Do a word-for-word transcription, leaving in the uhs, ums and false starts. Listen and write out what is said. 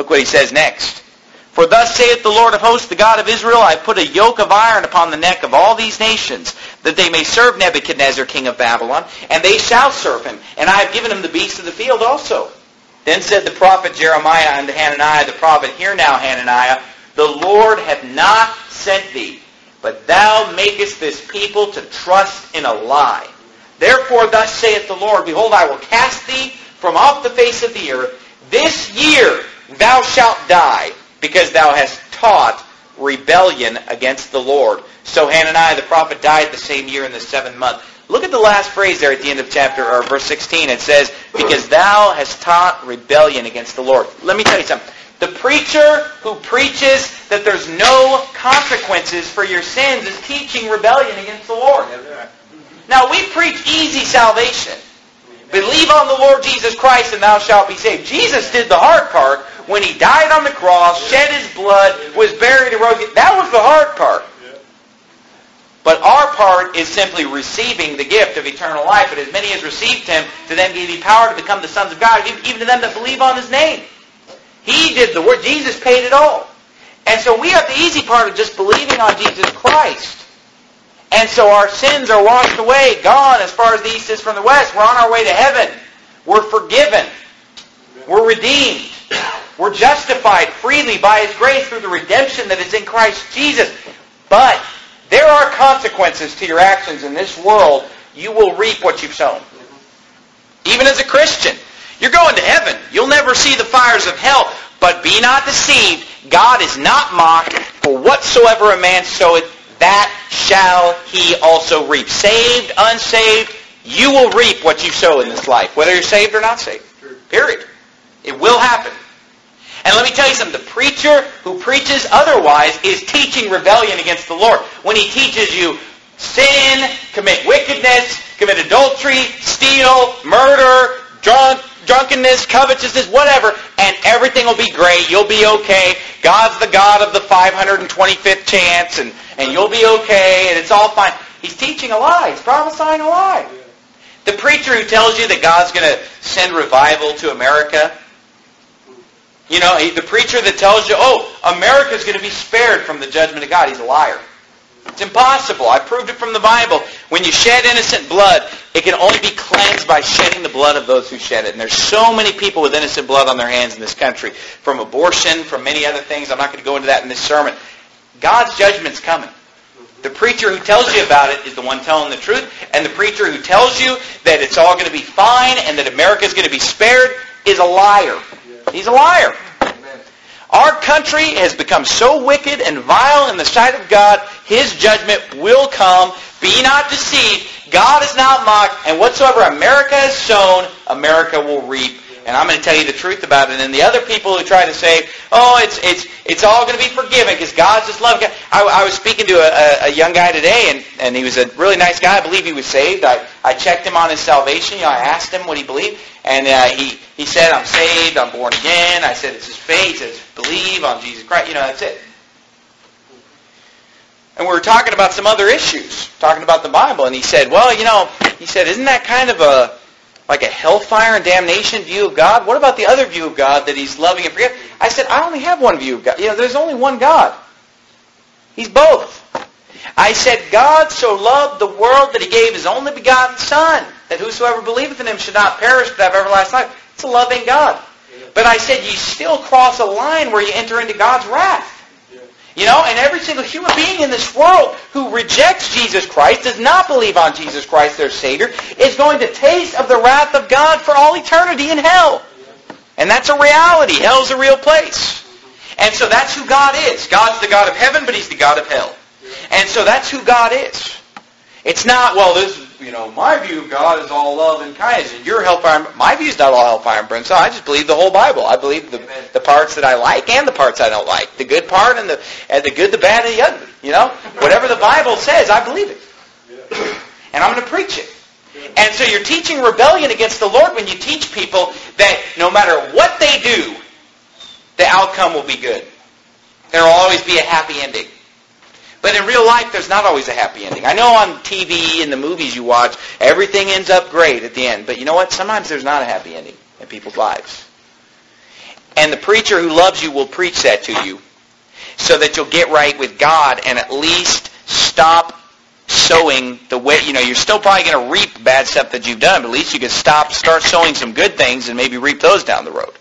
Look what he says next. For thus saith the Lord of hosts, the God of Israel, I put a yoke of iron upon the neck of all these nations, that they may serve Nebuchadnezzar, king of Babylon, and they shall serve him. And I have given him the beasts of the field also. Then said the prophet Jeremiah unto Hananiah the prophet, Hear now, Hananiah, the Lord hath not sent thee, but thou makest this people to trust in a lie. Therefore thus saith the Lord, Behold, I will cast thee from off the face of the earth. This year thou shalt die, because thou hast taught rebellion against the Lord. So Hananiah the prophet died the same year in the seventh month. Look at the last phrase there at the end of chapter, or verse sixteen. It says, because thou hast taught rebellion against the Lord. Let me tell you something. The preacher who preaches that there's no consequences for your sins is teaching rebellion against the Lord. Now, we preach easy salvation. Believe on the Lord Jesus Christ and thou shalt be saved. Jesus did the hard part when he died on the cross, shed his blood, was buried and rose again. That was the hard part. But our part is simply receiving the gift of eternal life. But as many as received him, to them gave he power to become the sons of God, even to them that believe on his name. He did the work. Jesus paid it all. And so we have the easy part of just believing on Jesus Christ. And so our sins are washed away, gone as far as the east is from the west. We're on our way to heaven. We're forgiven. We're redeemed. We're justified freely by his grace through the redemption that is in Christ Jesus. But there are consequences to your actions in this world. You will reap what you've sown. Even as a Christian. You're going to heaven. You'll never see the fires of hell. But be not deceived. God is not mocked. For whatsoever a man soweth, that shall he also reap. Saved, unsaved, you will reap what you sow in this life. Whether you're saved or not saved. Period. It will happen. And let me tell you something. The preacher who preaches otherwise is teaching rebellion against the Lord. When he teaches you sin, commit wickedness, commit adultery, steal, murder, drunk, drunkenness, covetousness, whatever, and everything will be great. You'll be okay. God's the God of the five hundred twenty-fifth chance, and, and you'll be okay, and it's all fine. He's teaching a lie. He's prophesying a lie. The preacher who tells you that God's going to send revival to America, you know, the preacher that tells you, oh, America's going to be spared from the judgment of God, he's a liar. It's impossible. I proved it from the Bible. When you shed innocent blood, it can only be cleansed by shedding the blood of those who shed it. And there's so many people with innocent blood on their hands in this country. From abortion, from many other things. I'm not going to go into that in this sermon. God's judgment's coming. The preacher who tells you about it is the one telling the truth. And the preacher who tells you that it's all going to be fine and that America's going to be spared is a liar. He's a liar. Our country has become so wicked and vile in the sight of God, his judgment will come. Be not deceived. God is not mocked. And whatsoever America has sown, America will reap. And I'm going to tell you the truth about it. And the other people who try to say, oh, it's it's it's all going to be forgiven because God's just loving. I, I was speaking to a, a young guy today, and, and he was a really nice guy. I believe he was saved. I, I checked him on his salvation. You know, I asked him what he believed. And uh, he, he said, I'm saved, I'm born again. I said, it's his faith. He says, believe on Jesus Christ. You know, that's it. And we were talking about some other issues, talking about the Bible. And he said, well, you know, he said, isn't that kind of a like a hellfire and damnation view of God? What about the other view of God that he's loving and forgiving? I said, I only have one view of God. You know, there's only one God. He's both. I said, God so loved the world that he gave his only begotten Son, that whosoever believeth in him should not perish but have everlasting life. It's a loving God. But I said, you still cross a line where you enter into God's wrath. You know, and every single human being in this world who rejects Jesus Christ, does not believe on Jesus Christ, their Savior, is going to taste of the wrath of God for all eternity in hell. And that's a reality. Hell's a real place. And so that's who God is. God's the God of heaven, but he's the God of hell. And so that's who God is. It's not, well, this, you know, my view of God is all love and kindness, and your hellfire. My view is not all hellfire and brimstone. I just believe the whole Bible. I believe the, the parts that I like and the parts I don't like. The good part and the and the good, the bad, and the ugly. You know? Whatever the Bible says, I believe it. And I'm going to preach it. And so you're teaching rebellion against the Lord when you teach people that no matter what they do, the outcome will be good. There will always be a happy ending. But in real life, there's not always a happy ending. I know on T V and the movies you watch, everything ends up great at the end. But you know what? Sometimes there's not a happy ending in people's lives. And the preacher who loves you will preach that to you so that you'll get right with God and at least stop sowing the way, you know, you're still probably going to reap bad stuff that you've done, but at least you can stop, start sowing some good things and maybe reap those down the road.